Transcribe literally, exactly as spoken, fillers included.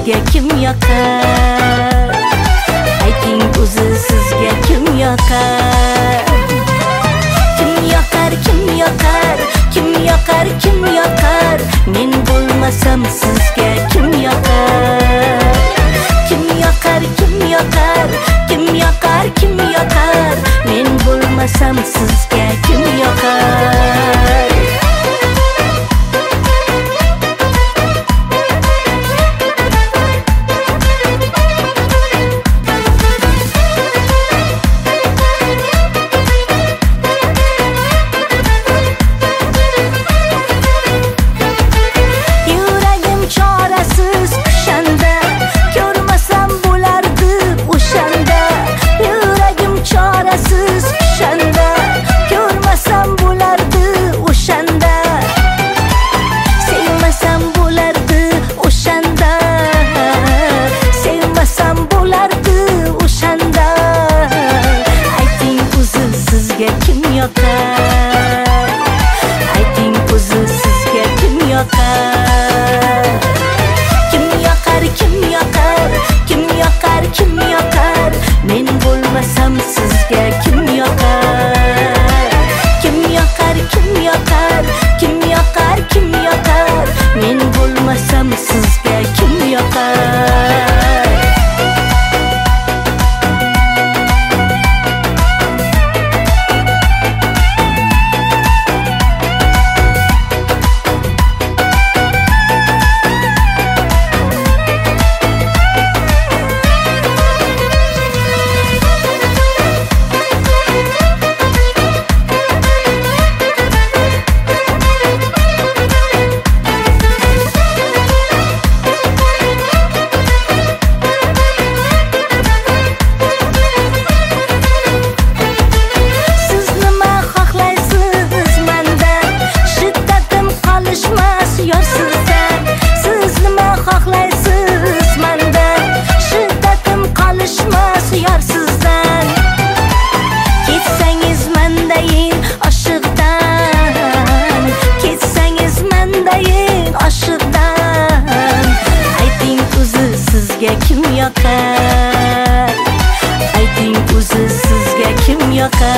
sizga kim yoqar? Ayting o'zi sizga kim yoqar? Kim yoqar, kim yoqar, kim yoqar, kim yoqar? Men bo'lmasam sizga kim yoqar? Kim yoqar, kim yoqar, kim yoqar, kim yoqar? Men bo'lmasam sizga kim yoqar? Ayting o'zi sizga kim yoqar? Kim yoqar, kim yoqar, kim yoqar, kim yoqar? Men bo'lmasam sizga kim yoqar? Kim yoqar, kim yoqar, kim yoqar, kim yoqar? Men bo'lmasam sizga kim yoqar? Kim yoqar? Ayting o'zi sizga kim yoqar?